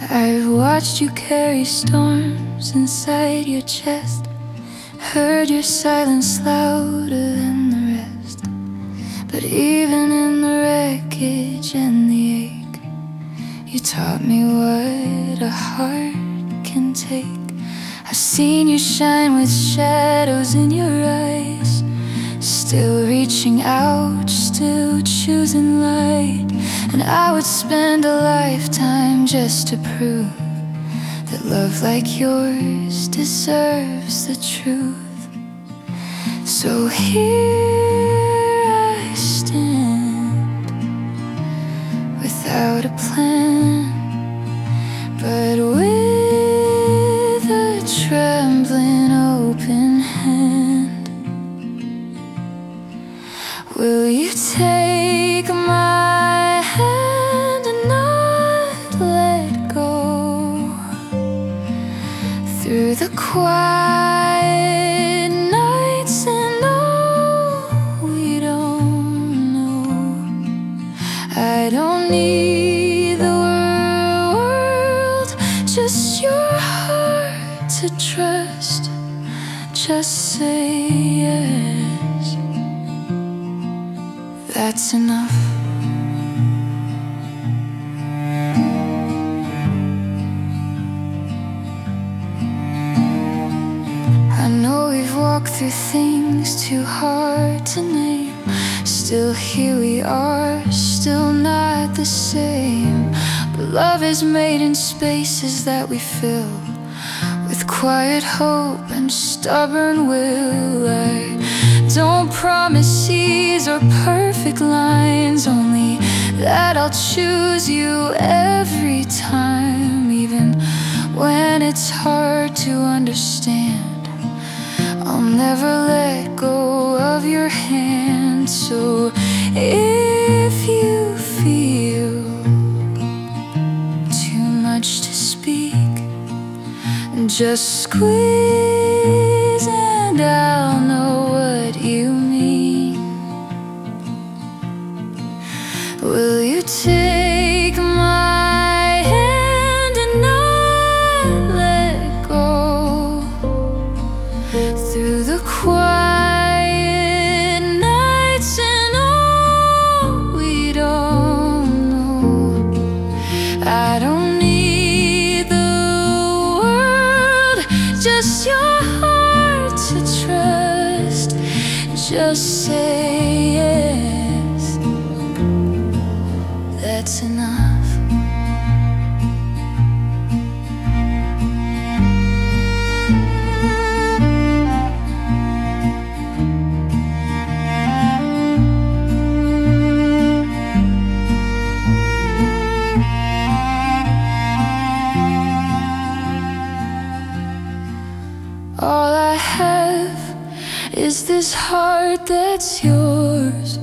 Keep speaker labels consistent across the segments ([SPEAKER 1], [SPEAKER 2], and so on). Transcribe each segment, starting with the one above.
[SPEAKER 1] I've watched you carry storms inside your chest, heard your silence louder than the rest. But even in the wreckage and the ache, you taught me what a heart can take. I've seen you shine with shadows in your eyes, still reaching out, still choosing light. And I would spend a lifetime just to prove that love like yours deserves the truth. So here I stand, without a plan, but with a trembling open hand. Will you take my hand and not let go? Through the quiet nights and all we don't know, I don't need the world, just your heart to trust. Just say yes, that's enough. I know we've walked through things too hard to name. Still here we are, still not the same. But love is made in spaces that we fill with quiet hope and stubborn will. I don't promise ease or perfect lines, only that I'll choose you every time. Even when it's hard to understand, I'll never let go of your hand. So if you feel too much to speak, just squeeze and I'll know what you mean. Will you take my hand and not let go? Through the quiet nights and all we don't know, I don't need the world, just your heart to trust. Just say yes, that's enough. All I have is this heart that's yours.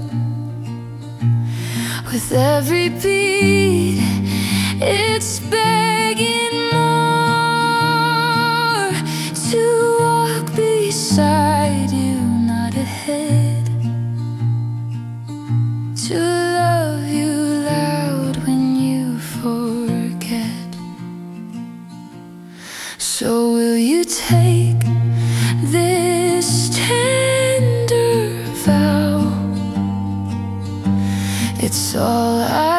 [SPEAKER 1] With every beat, it's begging more to walk beside you, not ahead, to love you loud when you forget. So will you take this tender vow? It's all I